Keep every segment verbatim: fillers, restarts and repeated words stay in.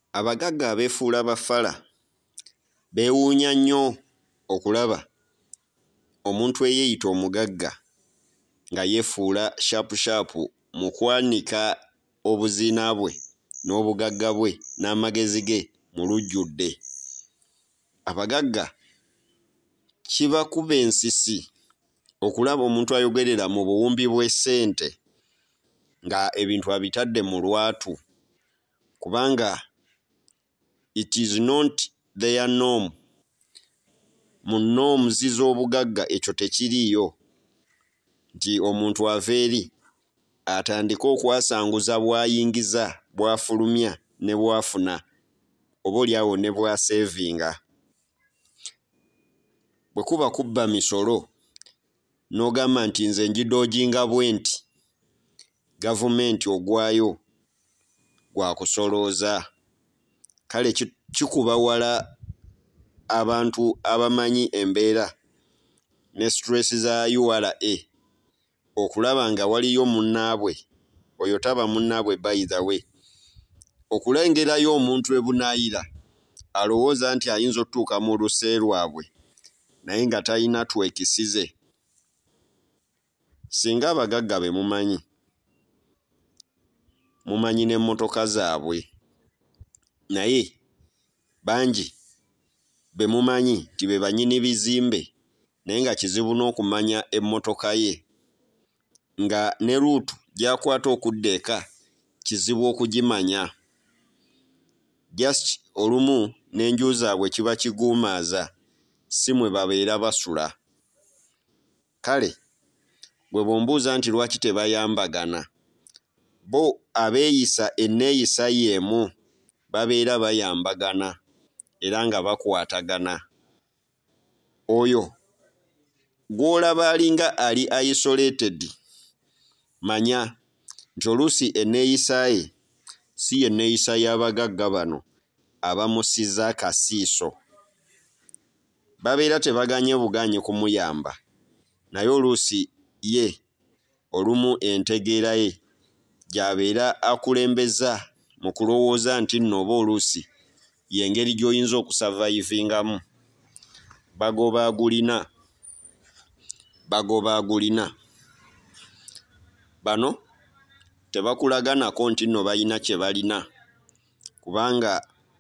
Abagagga abeefuula bafala beewuunya nnyo okulaba omuntu eyeeyita omugagga nga yeefuula shaapushaapu mu kwanika obuziina bwe n'obugagga bwe n'amagezi ge mu lujjudde. Abagagga kibakuba ensisi okulaba omuntu ayogerera mu buwumbi bw'essente nga ebintu abitadde mu lwatu, kubanga it is not their norm. Mu norms z'obugagga ekyo tekiriiyo nti omuntu ava eri atandike okwasanguza bw'ayingiza, bw'afulumya ne bw'afuna, oboolyawo ne bw'aseevinga. Bwe kuba kubba misolo n'ogamba nti nze ngidoojinga bwe nti, gavumenti ogwayo gwa kusolooza, kale kikuba wala abantu abamanyi embeera ne stress za U R A okulaba nga waliyo munnaabwe, oyo taba munnaabwe by the way, okulengerayo omuntu ebunaayira alowooza nti ayinza otutuuka mu luse lwabwe naye nga talina twekisize. Singa abagagga be mumanyi, mumanyi n'emmotoka zaabwe, naye bangi be mumanyi nti be bannyini bizimbe naye nga kizibu n'okumanya emmotoka ye, nga ne ruutu gy'akwata okudda eka kizibu okugimanya. Just olumu n'enju zaabwe kiba kiguumaaza, si mwe babeera basula. Kale bwe bombuuza nti lwaki tebayambagana, bo abeeyisa enneeyisa y'emu babeera bayambagana era nga bakwatagana. Oyo gw'olaba alinga ali isolated, manya nti oluusi enneeyisa ye si y'enneeyisa y'abagagga bano abamussiza akasiiso. Babeera tebaganye buganye kumuyamba naye oluusi ye olumu entegeera ye gy'abeera akulembeza mu kulowooza nti nno oba oluusi y'engeri gy'oyinza okusavayivingamu. Bagoba agulina, bagoba agulina. Bano tebakulaganako nti nno balina kye balina, kubanga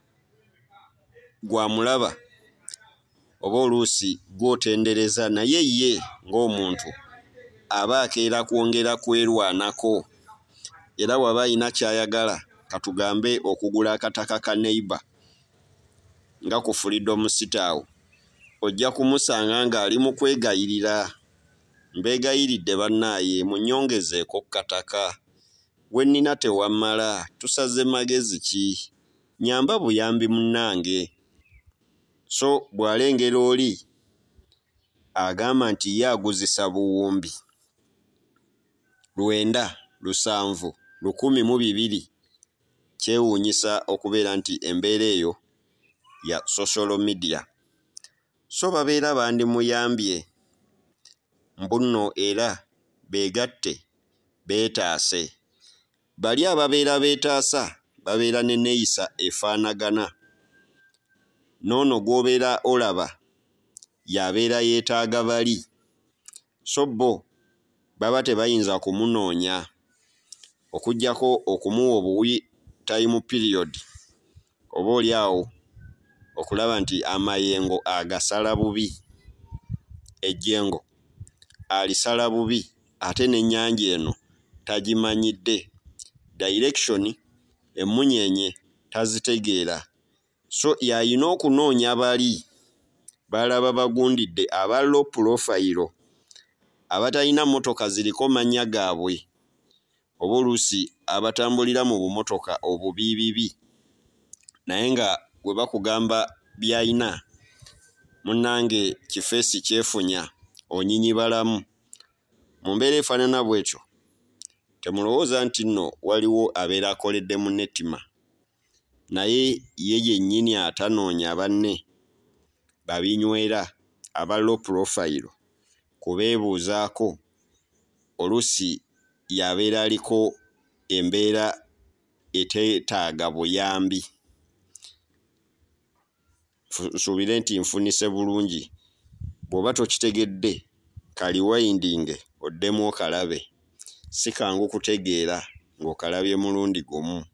gwamulaba oba oluusi gw'otendereza naye ye ng'omuntu aba akeera kwongera kwerwanako, era waba ayina ky'ayagala katugambe okugula akataka ka neighbor nga ku Freedom City awo, ojja kumusanga ng'ali mu kwegayirira, mbeegayiridde bannaaye munnyongezeeko kkataka, we nnina tewammala, tusaze magezi ki, nyamba buyambi munnange. So bw'alengera oli agamba nti ye aguzisa buwumbi lwenda, lusanvu, lukumi mu bibiri, kyewuunyisa okubeera nti embeera eyo ya social media. So babeera bandimuyambye mbu nno era beegatte beetaase. Bali ababeera beetaasa babeera n'enneeyisa efaanagana, n'ono gw'obeera olaba y'abeera yeetaaga bali, so bo baba tebayinza kumunoonya okuggyako okumuwa obuwi time period, oboolyawo okulaba nti amayengo agasala bubi, ejjengo alisala bubi, ate n'ennyanja eno tagimanyidde, direction emmunyeenye tazitegeera. So y'ayina okunoonya bali balaba bagundidde aba low profile abatalina mmotoka ziriko mannya gaabwe, oba oluusi abatambulira mu bumotoka obubiibibi naye nga bwe bakugamba by'ayina, munnange kifeesi kyefunya, onyinyi balamu. Mu mbeera efaanana bw'etyo temulowooza nti nno waliwo abeera akoledde munne ettima, naye ye yennyini atanoonya banne babinywera aba low profile kubeebuuzaako, oluusi y'abeera aliko embeera eteetaaga buyambi. nsuubire nti nfunise bulungi. Bw'oba tokitegedde kaliwayindinge oddemu okalabe. Si kangu kutegeera ng'okalabye mulundi gumu.